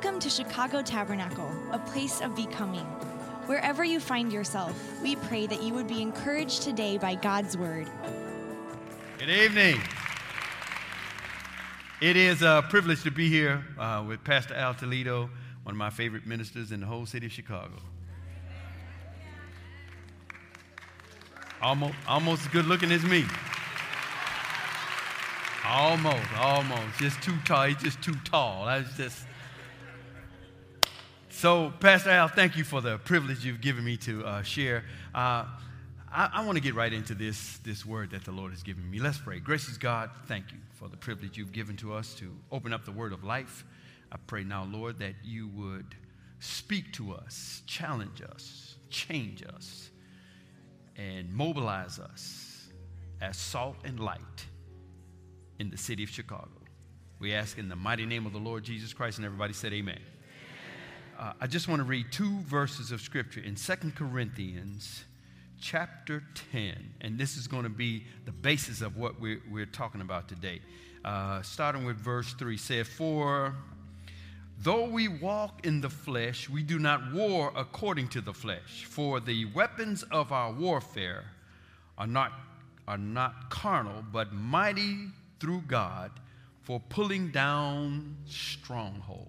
Welcome to Chicago Tabernacle, a place of becoming. Wherever you find yourself, we pray that you would be encouraged today by God's word. Good evening. It is a privilege to be here with Pastor Al Toledo, one of my favorite ministers in the whole city of Chicago. Almost as good looking as me. Almost. Just too tall. He's just too tall. So, Pastor Al, thank you for the privilege you've given me to share. I want to get right into this word that the Lord has given me. Let's pray. Gracious God, thank you for the privilege you've given to us to open up the word of life. I pray now, Lord, that you would speak to us, challenge us, change us, and mobilize us as salt and light in the city of Chicago. We ask in the mighty name of the Lord Jesus Christ, and everybody said amen. I just want to read two verses of scripture in 2 Corinthians chapter 10, and this is going to be the basis of what we're talking about today. Starting with verse 3, says, "For though we walk in the flesh, we do not war according to the flesh. For the weapons of our warfare are not carnal, but mighty through God for pulling down strongholds."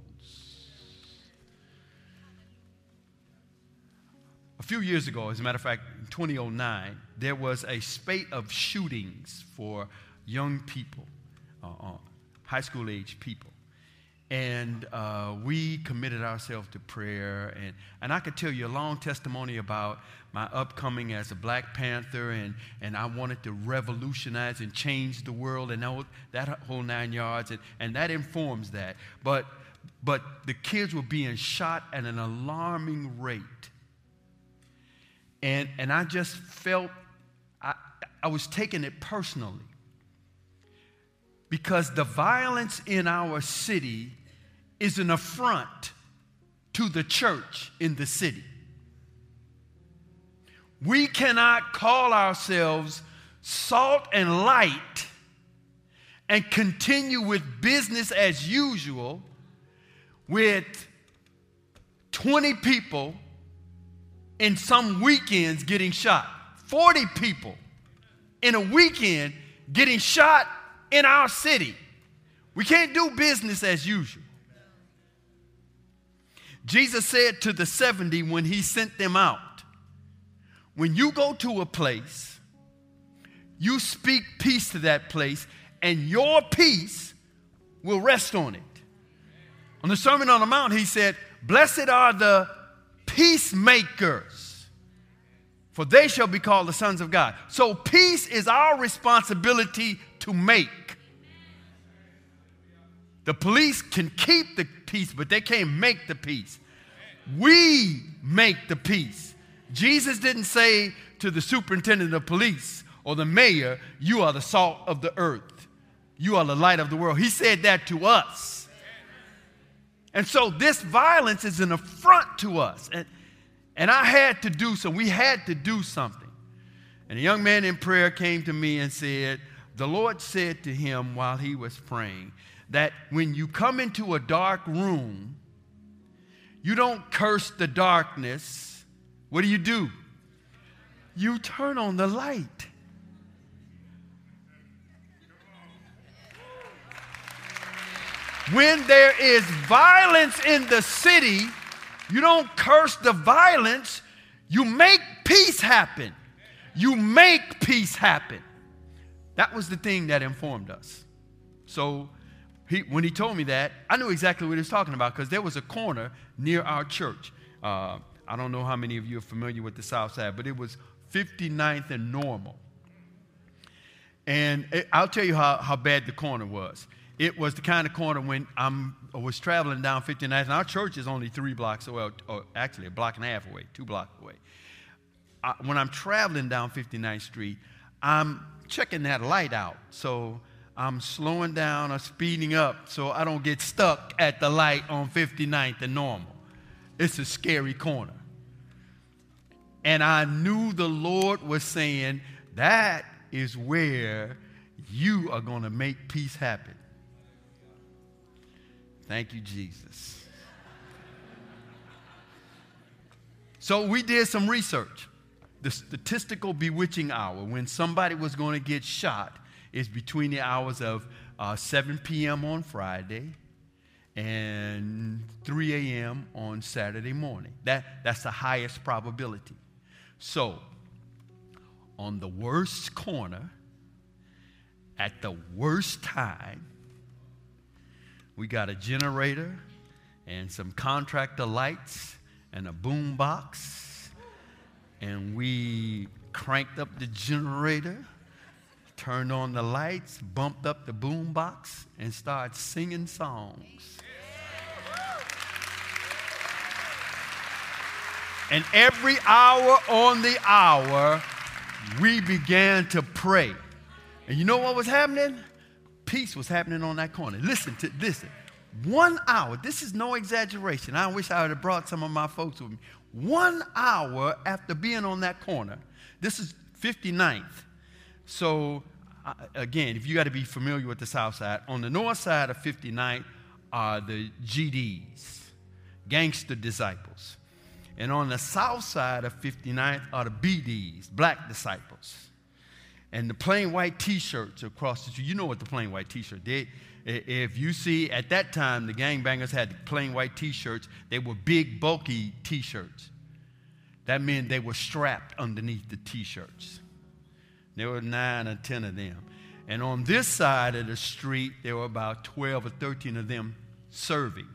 A few years ago, as a matter of fact, in 2009, there was a spate of shootings for young people, high school age people. And we committed ourselves to prayer. And I could tell you a long testimony about my upcoming as a Black Panther, and I wanted to revolutionize and change the world and that whole 9 yards, and that informs that. But the kids were being shot at an alarming rate. And I just felt, I was taking it personally. Because the violence in our city is an affront to the church in the city. We cannot call ourselves salt and light and continue with business as usual with 20 people in some weekends getting shot. 40 people in a weekend getting shot in our city. We can't do business as usual. Jesus said to the 70 when he sent them out, when you go to a place, you speak peace to that place, and your peace will rest on it. On the Sermon on the Mount, he said, "Blessed are the peacemakers, for they shall be called the sons of God." So peace is our responsibility to make. The police can keep the peace, but they can't make the peace. We make the peace. Jesus didn't say to the superintendent of police or the mayor, "You are the salt of the earth. You are the light of the world." He said that to us. And so this violence is an affront to us. And I had to do so. We had to do something. And a young man in prayer came to me and said, the Lord said to him while he was praying, that when you come into a dark room, you don't curse the darkness. What do? You turn on the light. When there is violence in the city, you don't curse the violence. You make peace happen. You make peace happen. That was the thing that informed us. So when he told me that, I knew exactly what he was talking about, because there was a corner near our church. I don't know how many of you are familiar with the South Side, but it was 59th and Normal. And I'll tell you how bad the corner was. It was the kind of corner when I was traveling down 59th, and our church is only 3 blocks away, or actually a block and a half away, 2 blocks away. When I'm traveling down 59th Street, I'm checking that light out. So I'm slowing down or speeding up so I don't get stuck at the light on 59th and Normal. It's a scary corner. And I knew the Lord was saying, that is where you are going to make peace happen. Thank you, Jesus. So we did some research. The statistical bewitching hour when somebody was going to get shot is between the hours of 7 p.m. on Friday and 3 a.m. on Saturday morning. That's the highest probability. So, on the worst corner, at the worst time, we got a generator and some contractor lights and a boom box, and we cranked up the generator, turned on the lights, bumped up the boom box, and started singing songs. And every hour on the hour, we began to pray. And you know what was happening? Peace was happening on that corner. Listen. 1 hour. This is no exaggeration. I wish I would have brought some of my folks with me. 1 hour after being on that corner. This is 59th. So, again, if you got to be familiar with the south side, on the north side of 59th are the GDs, gangster disciples. And on the south side of 59th are the BDs, black disciples. And the plain white T-shirts across the street. You know what the plain white T-shirt did. If you see, at that time, the gangbangers had plain white T-shirts. They were big, bulky T-shirts. That meant they were strapped underneath the T-shirts. There were 9 or 10 of them. And on this side of the street, there were about 12 or 13 of them serving.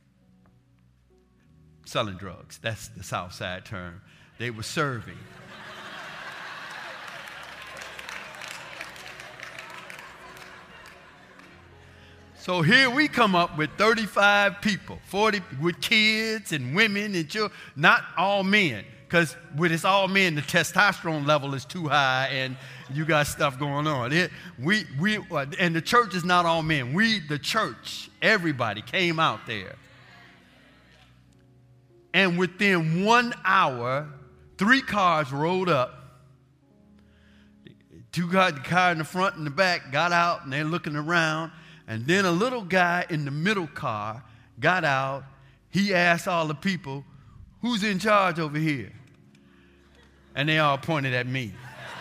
Selling drugs. That's the south side term. They were serving. So here we come up with 35 people, 40 with kids and women and children, not all men, because when it's all men, the testosterone level is too high and you got stuff going on. And the church is not all men. We, the church, everybody came out there. And within 1 hour, 3 cars rolled up. The car in the front and the back got out, and they're looking around. And then a little guy in the middle car got out. He asked all the people, "Who's in charge over here?" And they all pointed at me.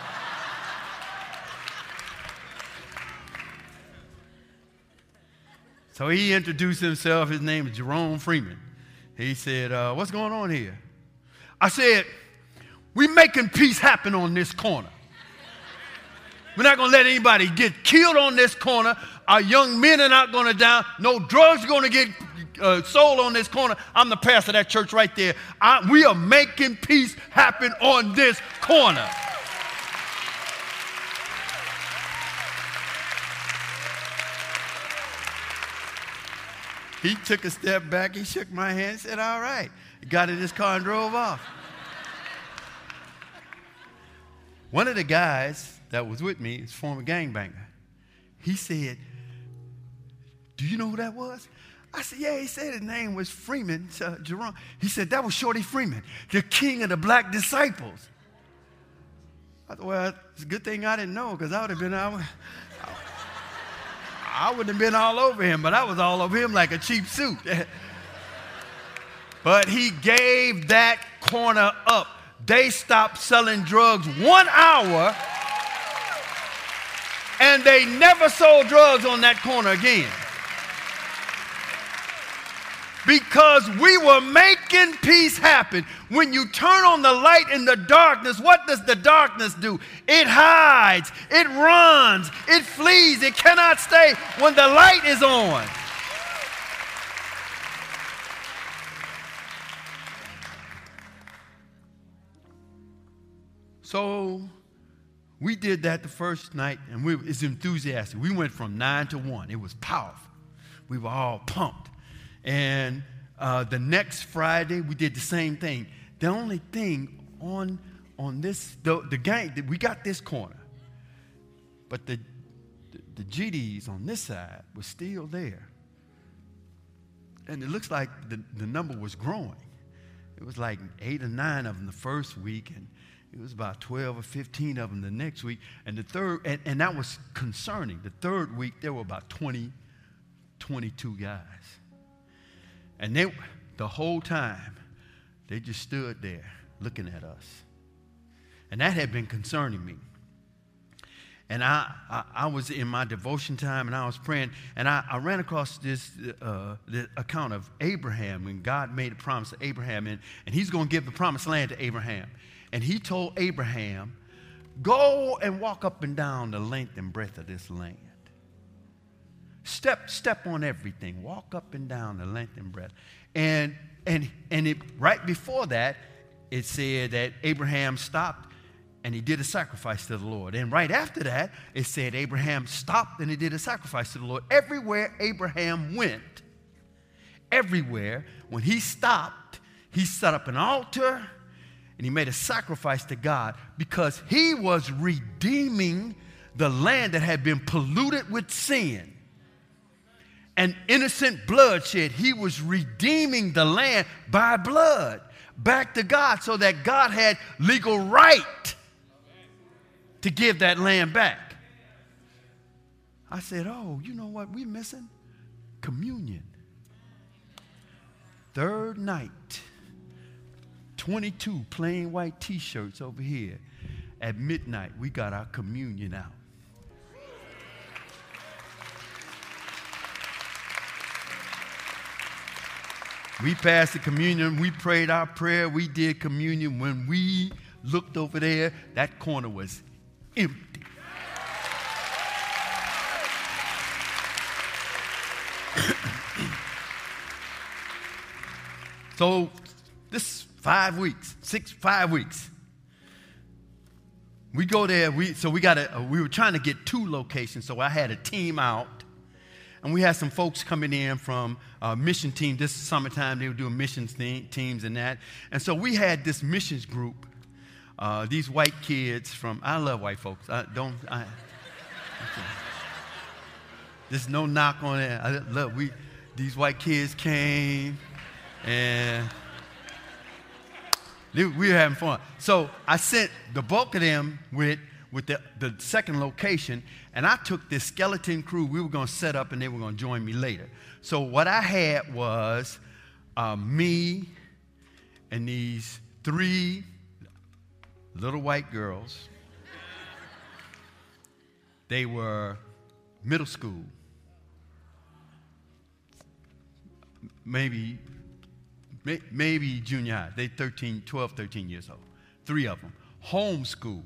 So he introduced himself. His name is Jerome Freeman. He said, "What's going on here?" I said, "We're making peace happen on this corner. We're not going to let anybody get killed on this corner. Our young men are not going to die. No drugs are going to get sold on this corner." I'm the pastor of that church right there. We are making peace happen on this corner. He took a step back. He shook my hand and said, "All right." He got in his car and drove off. One of the guys that was with me is a former gangbanger. He said, "Do you know who that was?" I said, "Yeah." He said his name was Freeman, Jerome. He said, "That was Shorty Freeman, the king of the black disciples." I thought, well, it's a good thing I didn't know, because I would have been I wouldn't have been all over him, but I was all over him like a cheap suit. But he gave that corner up. They stopped selling drugs 1 hour, and they never sold drugs on that corner again. Because we were making peace happen. When you turn on the light in the darkness, what does the darkness do? It hides, it runs, it flees, it cannot stay when the light is on. So we did that the first night, and it's enthusiastic. We went from 9 to 1. It was powerful. We were all pumped. And the next Friday, we did the same thing. The only thing on this, the gang, we got this corner, but the GDs on this side were still there. And it looks like the number was growing. It was like 8 or 9 of them the first week, and it was about 12 or 15 of them the next week. And the third, and that was concerning. The third week, there were about 20, 22 guys. And the whole time, they just stood there looking at us. And that had been concerning me. And I was in my devotion time, and I was praying, and I ran across this account of Abraham, when God made a promise to Abraham, and he's going to give the promised land to Abraham. And he told Abraham, go and walk up and down the length and breadth of this land. Step on everything. Walk up and down the length and breadth. And right before that, it said that Abraham stopped and he did a sacrifice to the Lord. And right after that, it said Abraham stopped and he did a sacrifice to the Lord. Everywhere Abraham went, everywhere, when he stopped, he set up an altar and he made a sacrifice to God, because he was redeeming the land that had been polluted with sin and innocent bloodshed. He was redeeming the land by blood back to God, so that God had legal right to give that land back. I said, oh, you know what we're missing? Communion. Third night, 22 plain white T-shirts over here. At midnight, we got our communion out. We passed the communion. We prayed our prayer. We did communion. When we looked over there, that corner was empty. So this 5 weeks, 5 weeks. We go there. We were trying to get 2 locations, so I had a team out, and we had some folks coming in from mission team. This is summertime; they were doing missions teams and that. And so we had this missions group. These white kids from, I love white folks. There's no knock on it. These white kids came, and we were having fun. So I sent the bulk of them with the second location, and I took this skeleton crew. We were going to set up, and they were going to join me later. So what I had was me and these 3 little white girls. They were middle school, maybe junior high. They 12, 13 years old. 3 of them. Homeschooled.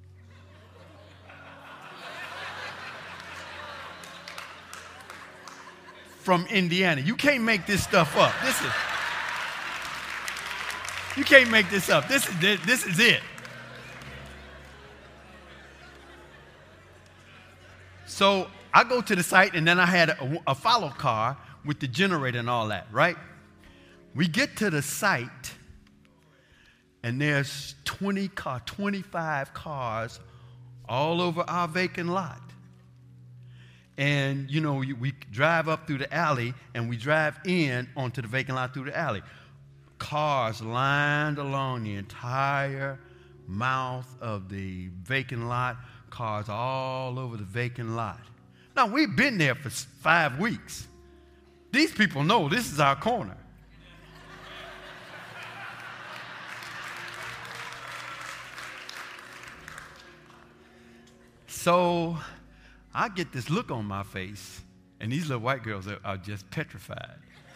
From Indiana. You can't make this stuff up. You can't make this up. This is it. So I go to the site, and then I had a follow car with the generator and all that, right? We get to the site, and there's 25 cars all over our vacant lot. And, we drive up through the alley, and we drive in onto the vacant lot through the alley. Cars lined along the entire mouth of the vacant lot. Cars all over the vacant lot. Now, we've been there for 5 weeks. These people know this is our corner. So I get this look on my face, and these little white girls are just petrified.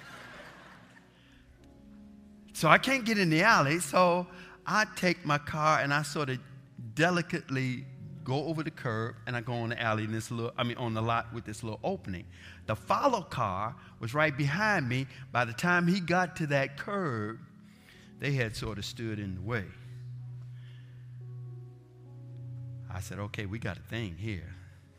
So I can't get in the alley, so I take my car and I sort of delicately go over the curb, and I go on the alley on the lot with this little opening. The follow car was right behind me. By the time he got to that curb, they had sort of stood in the way. I said, okay, we got a thing here.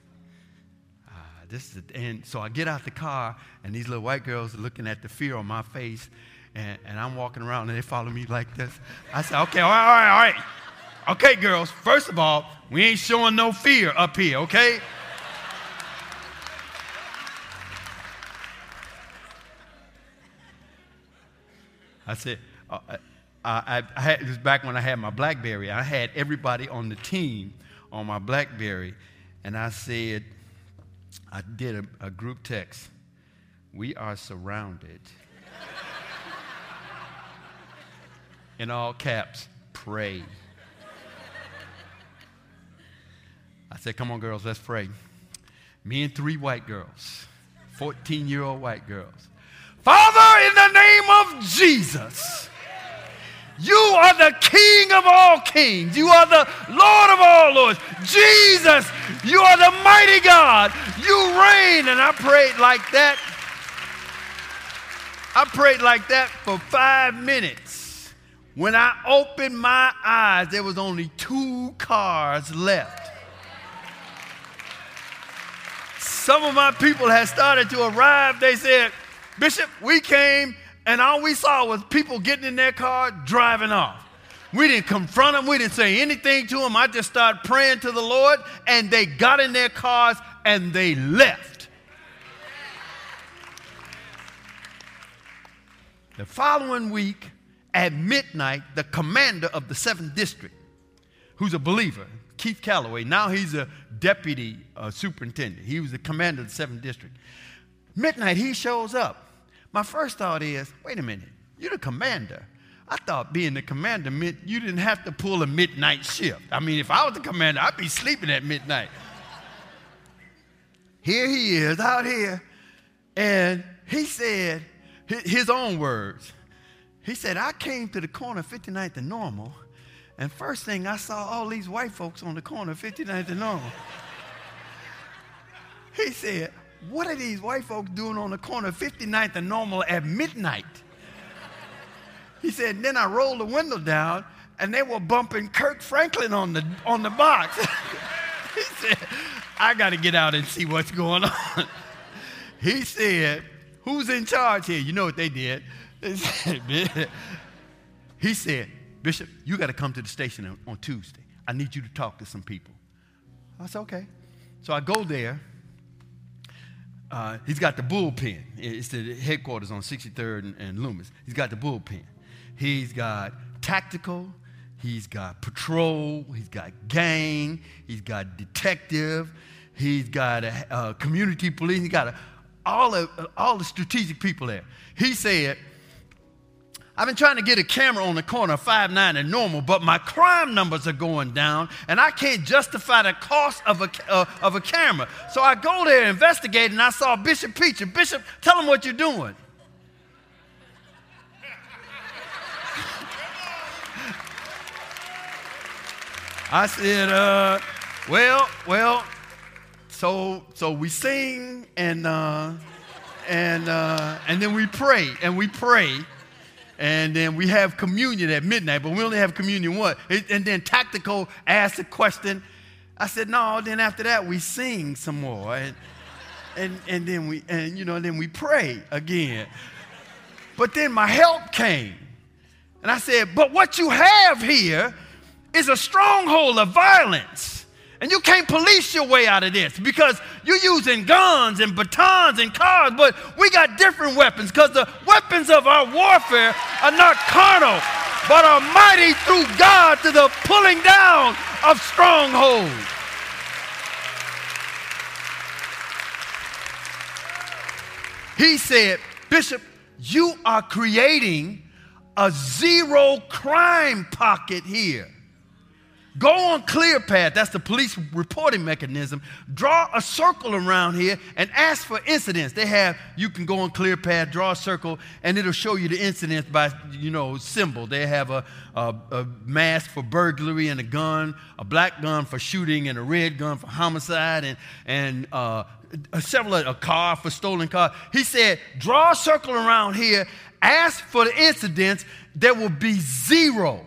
And so I get out the car, and these little white girls are looking at the fear on my face, and I'm walking around, and they follow me like this. I said, okay, all right. Okay, girls, first of all, we ain't showing no fear up here, okay? I said, I had this back when I had my BlackBerry. I had everybody on the team on my BlackBerry, and I said, I did a group text. We are surrounded. In all caps, pray. I said, come on, girls, let's pray. Me and 3 white girls, 14-year-old white girls. Father, in the name of Jesus, you are the King of all kings. You are the Lord of all lords. Jesus, you are the mighty God. You reign. And I prayed like that. I prayed like that for 5 minutes. When I opened my eyes, there was only 2 cars left. Some of my people had started to arrive. They said, Bishop, we came and all we saw was people getting in their car, driving off. We didn't confront them. We didn't say anything to them. I just started praying to the Lord, and they got in their cars and they left. The following week at midnight, the commander of the 7th District, who's a believer, Keith Calloway, now he's a deputy superintendent. He was the commander of the 7th District. Midnight, he shows up. My first thought is, wait a minute, you're the commander. I thought being the commander meant you didn't have to pull a midnight shift. I mean, if I was the commander, I'd be sleeping at midnight. Here he is out here, and he said, his own words, he said, I came to the corner of 59th and Normal, and first thing I saw all these white folks on the corner of 59th and Normal. He said, what are these white folks doing on the corner of 59th and Normal at midnight? He said, then I rolled the window down, and they were bumping Kirk Franklin on the box. He said, I got to get out and see what's going on. He said, who's in charge here? You know what they did. He said, Bishop, you got to come to the station on Tuesday. I need you to talk to some people. I said, okay. So I go there. He's got the bullpen. It's the headquarters on 63rd and Loomis. He's got the bullpen. He's got tactical. He's got patrol. He's got gang. He's got detective. He's got a community police. He's got all the strategic people there. He said, I've been trying to get a camera on the corner of 59 and Normal, but my crime numbers are going down, and I can't justify the cost of a camera. So I go there and investigate, and I saw Bishop Peacher. Bishop, tell him what you're doing. I said, well, so we sing and then we pray, and then we have communion at midnight, but we only have communion once. And then tactical asked a question. I said, no, then after that we sing some more, and then we pray again. But then my help came, and I said, but what you have here is a stronghold of violence. And you can't police your way out of this because you're using guns and batons and cars, but we got different weapons because the weapons of our warfare are not carnal, but are mighty through God to the pulling down of strongholds. He said, Bishop, you are creating a zero crime pocket here. Go on ClearPath, that's the police reporting mechanism. Draw a circle around here and ask for incidents. You can go on ClearPath, draw a circle, and it'll show you the incidents by, symbol. They have a mask for burglary and a gun, a black gun for shooting and a red gun for homicide, and a car for stolen car. He said, draw a circle around here, ask for the incidents, there will be zero.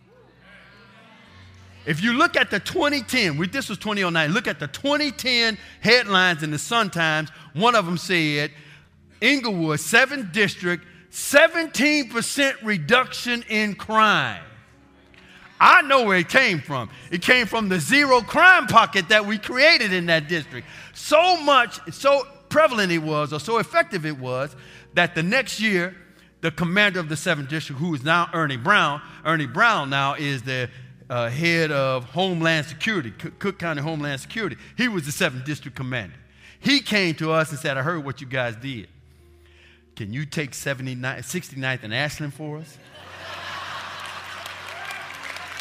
If you look at the 2010, this was 2009, look at the 2010 headlines in the Sun-Times. One of them said, Inglewood, 7th District, 17% reduction in crime. I know where it came from. It came from the zero crime pocket that we created in that district. So prevalent it was, or so effective it was, that the next year, the commander of the 7th District, who is now Ernie Brown now is the head of Homeland Security, Cook County Homeland Security. He was the 7th District commander. He came to us and said, I heard what you guys did. Can you take 69th and Ashland for us?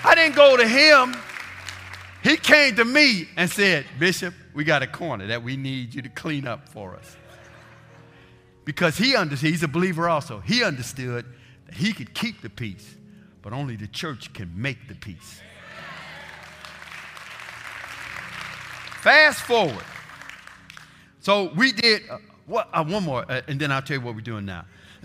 I didn't go to him. He came to me and said, Bishop, we got a corner that we need you to clean up for us. Because he understood, he's a believer also. He understood that he could keep the peace, but only the church can make the peace. Fast forward. So we did, one more, and then I'll tell you what we're doing now.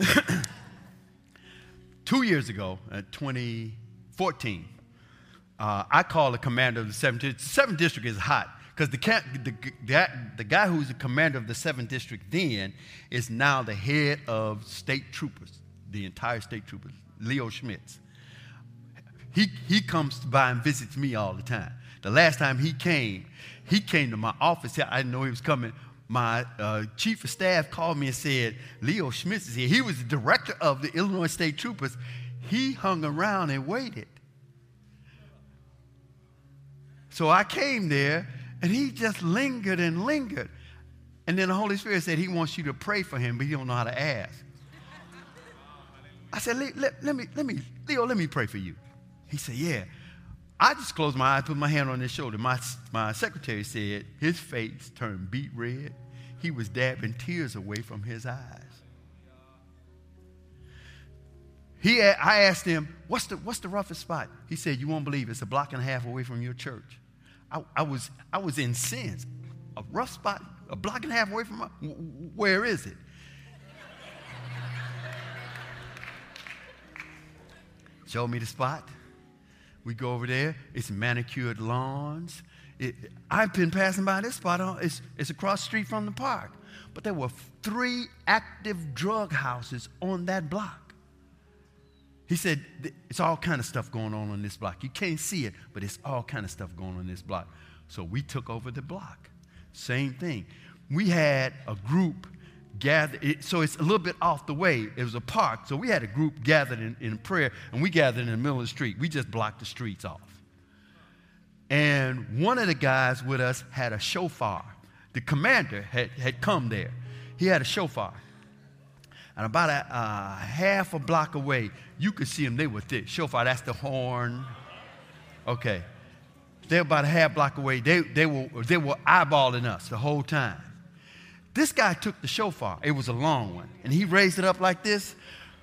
2 years ago, 2014, I called the commander of the 7th District. 7th District is hot because the guy who's the commander of the 7th District then is now the head of state troopers, the entire state troopers, Leo Schmitz. He comes by and visits me all the time. The last time he came to my office. I didn't know he was coming. My chief of staff called me and said, Leo Schmitz is here. He was the director of the Illinois State Troopers. He hung around and waited. So I came there, and he just lingered and lingered. And then the Holy Spirit said he wants you to pray for him, but he don't know how to ask. I said, Leo, let me pray for you. He said, yeah. I just closed my eyes, put my hand on his shoulder. My secretary said his face turned beet red. He was dabbing tears away from his eyes. I asked him, what's the roughest spot? He said, you won't believe it's a block and a half away from your church. I was incensed. A rough spot, a block and a half away from where is it? Showed me the spot. We go over there. It's manicured lawns. I've been passing by this spot. It's across the street from the park. But there were 3 active drug houses on that block. He said, it's all kind of stuff going on this block. You can't see it, but it's all kind of stuff going on this block. So we took over the block. Same thing. We had a group gathered. So it's a little bit off the way. It was a park. So we had a group gathered in prayer, and we gathered in the middle of the street. We just blocked the streets off. And one of the guys with us had a shofar. The commander had come there. He had a shofar. And about a half a block away, you could see them. They were thick. Shofar, that's the horn. Okay. They're about a half block away. They were eyeballing us the whole time. This guy took the shofar. It was a long one. And he raised it up like this.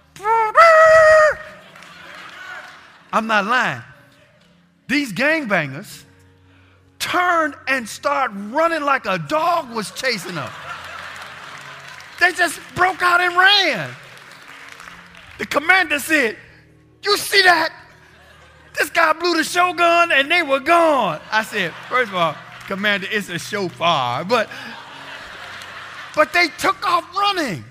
I'm not lying. These gangbangers turned and started running like a dog was chasing them. They just broke out and ran. The commander said, you see that? This guy blew the shotgun and they were gone. I said, first of all, Commander, it's a shofar. But they took off running.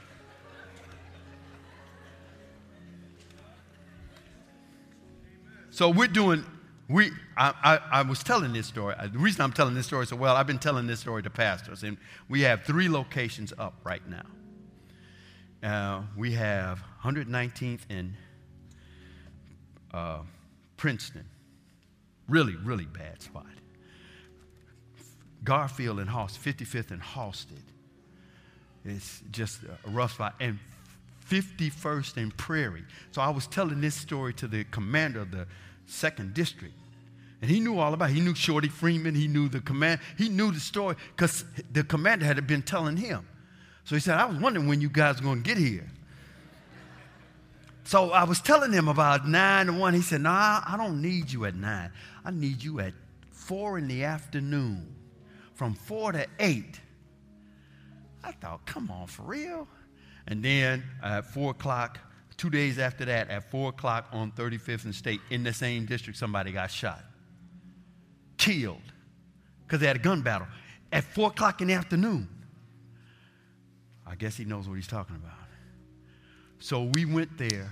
So I was telling this story. The reason I'm telling this story so well, I've been telling this story to pastors. And we have 3 locations up right now. We have 119th in Princeton. Really, really bad spot. Garfield and Halsted, 55th and Halsted. It's just a rough spot. And 51st and Prairie. So I was telling this story to the commander of the 2nd District. And he knew all about it. He knew Shorty Freeman. He knew the command. He knew the story because the commander had been telling him. So he said, I was wondering when you guys are going to get here. So I was telling him about 9 to 1. He said, no, I don't need you at 9. I need you at 4 in the afternoon. From 4 to 8. I thought, come on, for real? And then at 4 o'clock, 2 days after that, at 4 o'clock on 35th and State, in the same district, somebody got shot. Killed. Because they had a gun battle. At 4 o'clock in the afternoon. I guess he knows what he's talking about. So we went there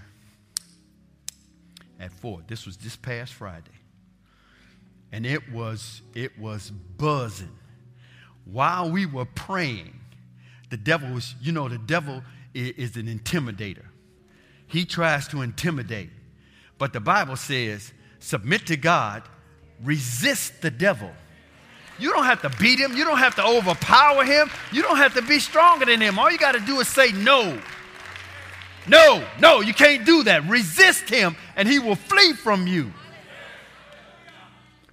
at 4. This was this past Friday. And it was buzzing. While we were praying, the devil is an intimidator. He tries to intimidate. But the Bible says, submit to God, resist the devil. You don't have to beat him. You don't have to overpower him. You don't have to be stronger than him. All you got to do is say no. No, you can't do that. Resist him and he will flee from you.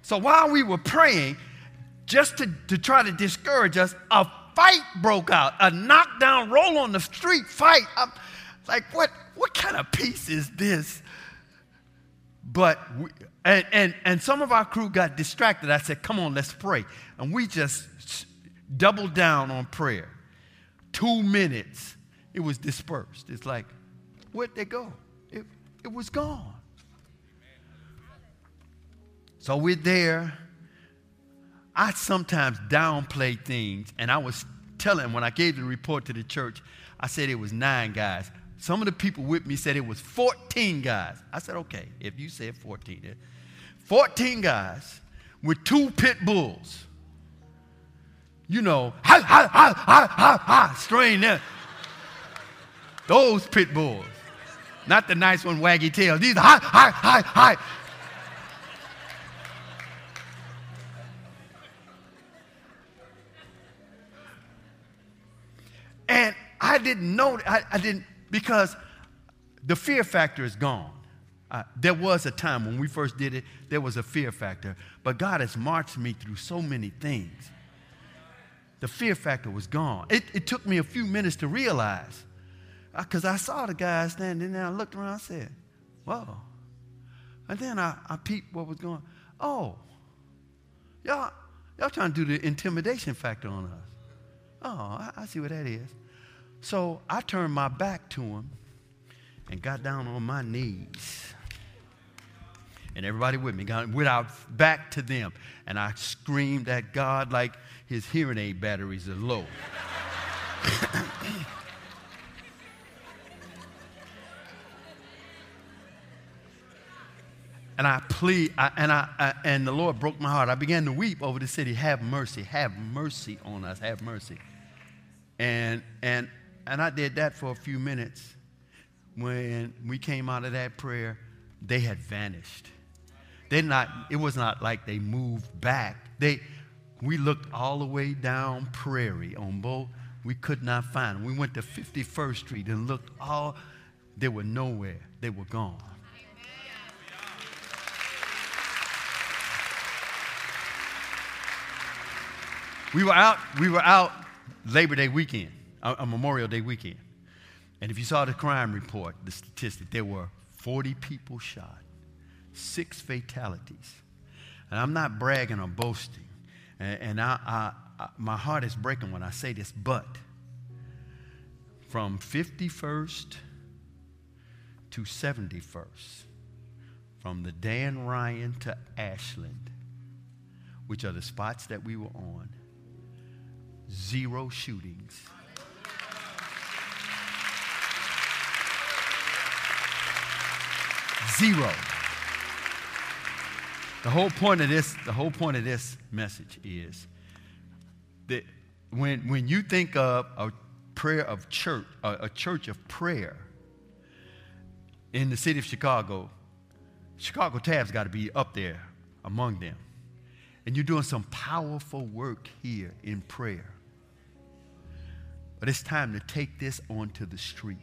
So while we were praying, just to try to discourage us, a fight broke out, a knockdown, roll on the street fight. I'm like, what kind of peace is this? But and some of our crew got distracted. I said, come on, let's pray. And we just doubled down on prayer. 2 minutes, it was dispersed. It's like, where'd they go? It was gone. So we're there. I sometimes downplay things, and I was telling, when I gave the report to the church, I said it was 9 guys. Some of the people with me said it was 14 guys. I said, okay, if you said 14. 14 guys with 2 pit bulls. You know, ha, ha, ha, ha, ha, ha, strain them. Those pit bulls. Not the nice one, waggy tail. These are ha, ha, ha, ha. And I didn't know, I didn't, because the fear factor is gone. There was a time when we first did it, there was a fear factor. But God has marched me through so many things. The fear factor was gone. It took me a few minutes to realize. Because I saw the guy standing there, and I looked around and said, whoa. And then I peeped what was going on. Oh, y'all trying to do the intimidation factor on us. Oh, I see what that is. So I turned my back to him and got down on my knees. And everybody with me went out back to them. And I screamed at God like his hearing aid batteries are low. And I plead, and the Lord broke my heart. I began to weep over the city. Have mercy on us, have mercy. And I did that for a few minutes. When we came out of that prayer, they had vanished. It was not like they moved back. We looked all the way down Prairie on both. We could not find them. We went to 51st Street and looked they were nowhere. They were gone. We were out Labor Day weekend, Memorial Day weekend. And if you saw the crime report, the statistic, there were 40 people shot, 6 fatalities. And I'm not bragging or boasting. And my heart is breaking when I say this, but from 51st to 71st, from the Dan Ryan to Ashland, which are the spots that we were on, 0 shootings. Zero. The whole point of this message is that when you think of a prayer of church, a church of prayer in the city of Chicago Tab's got to be up there among them. And you're doing some powerful work here in prayer. But it's time to take this onto the street.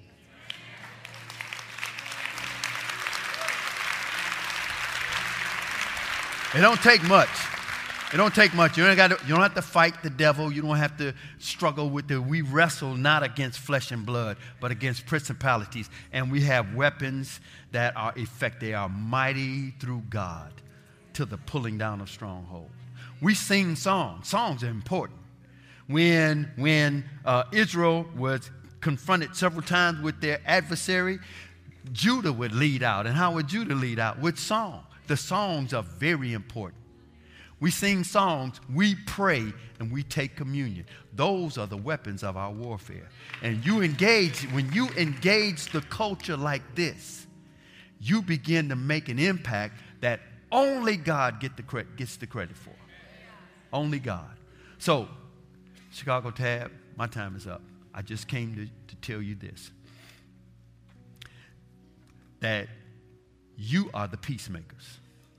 It don't take much. It don't take much. You don't have to fight the devil. You don't have to struggle with we wrestle not against flesh and blood, but against principalities. And we have weapons that are effective. They are mighty through God to the pulling down of strongholds. We sing songs. Songs are important. When Israel was confronted several times with their adversary, Judah would lead out. And how would Judah lead out? With song. The songs are very important. We sing songs, we pray, and we take communion. Those are the weapons of our warfare. And when you engage the culture like this, you begin to make an impact that only God gets the credit for. Only God. So, Chicago Tab, my time is up. I just came to tell you this. That you are the peacemakers.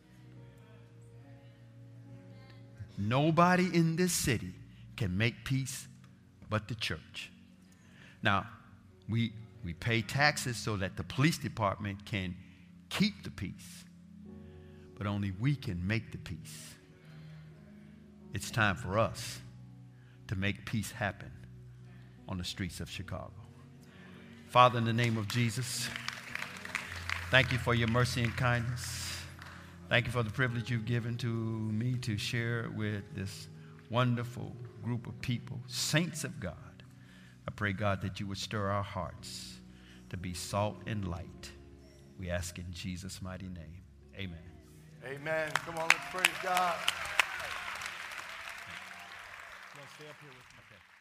Nobody in this city can make peace but the church. Now, we pay taxes so that the police department can keep the peace. but only we can make the peace. It's time for us to make peace happen on the streets of Chicago. Father, in the name of Jesus, thank you for your mercy and kindness. Thank you for the privilege you've given to me to share with this wonderful group of people, saints of God. I pray, God, that you would stir our hearts to be salt and light. We ask in Jesus' mighty name. Amen. Amen. Come on, let's praise God. Stay up here with me. Okay.